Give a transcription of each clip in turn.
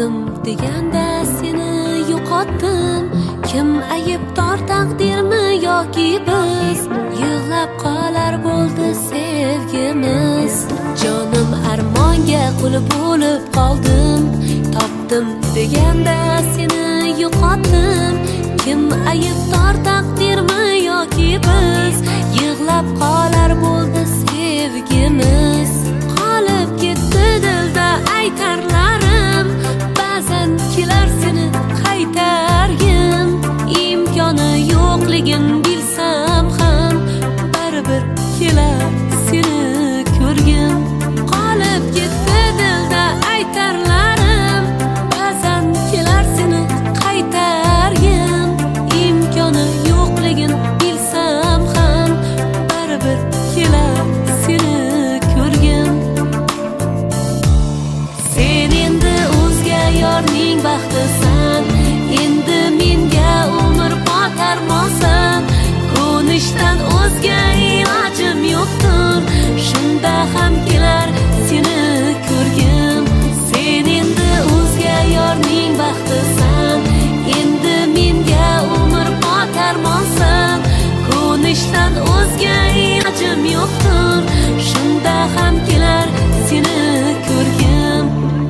topdim deganda seni yo'qotdim. Kim aybdor, taqdirmi yoki biz? Yig'lab qolar bo'ldi sevgimiz. Jonim armonga qul bo'lib qoldim. Topdim deganda seni yo'qotdim. Kim aybdor, taqdirmi yoki biz? Yig'lab qolar bo'ldi sevgimiz. Qolib ketdi dilda aytarlarim. Ba'zan kelar seni qaytargim. Imkoni yo'qligin bilsam ham baribir kelar seni ko'rgim. Qolib ketdi dilda aytarlarim. Ba'zan kelar seni qaytargim. Imkoni yo'qligin bilsam ham baribir kelar seni ko'rgim. Sen endi o'zga yorning baxtisan. Endi menga umr botarmosan. Ko'nishdan o'zga ilojim yo'qdir. Shunda ham kelar seni ko'rgim. Sen endi o'zga yorning baxtisan. Endi menga umr botarmosan. Ko'nishdan o'zga ilojim yo'qdir. Shunda ham kelar seni ko'rgim.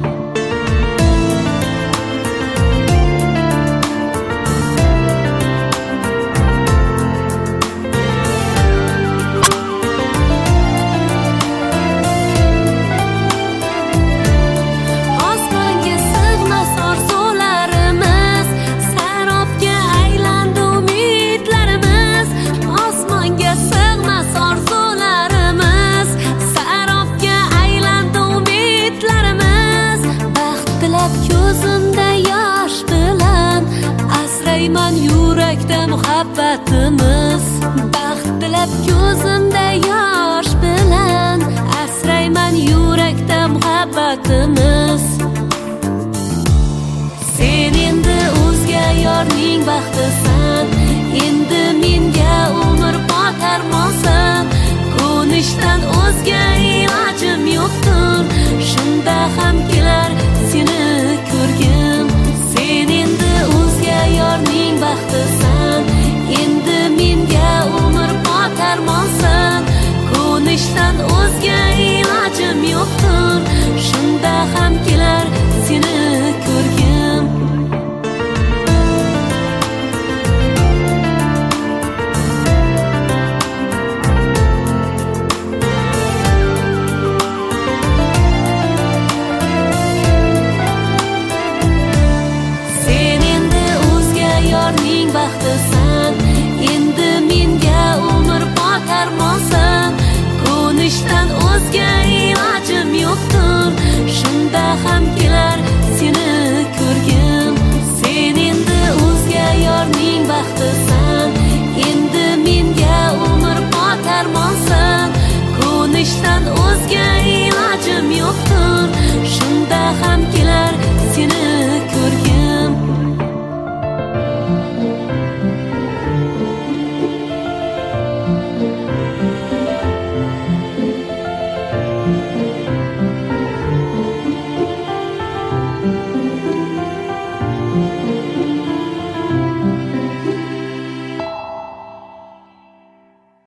Ko'zimda yosh bilan asrayman yurakda muhabbatimiz. Baxt tilab ko'zimda yosh bilan asrayman yurakda muhabbatimiz. Sen endi o'zga yorning baxtisan. Endi menga umr botarmosan. Ko'nishdan o'zga ilojim yo'qdir. Shunda ham kelar seni ko'rgim. Sen endi o'zga yorning baxtisan. Endi menga umr botarmosan. Ko'nishdan o'zga ilojim yo'qdir. Shunda ham